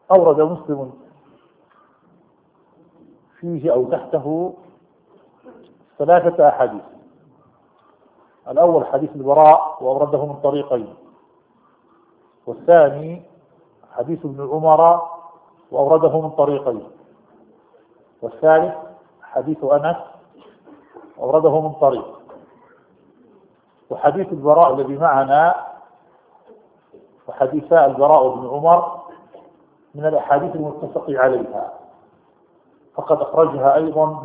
أورد مسلم فيه أو تحته 3 أحاديث. الأول حديث البراء وأورده من طريقين، والثاني حديث ابن عمر وأورده من طريقين، والثالث حديث أنس وأورده من طريق. وحديث البراء الذي معنا وحديثا البراء وابن عمر من الأحاديث المتفق عليها، فقد أخرجها أيضا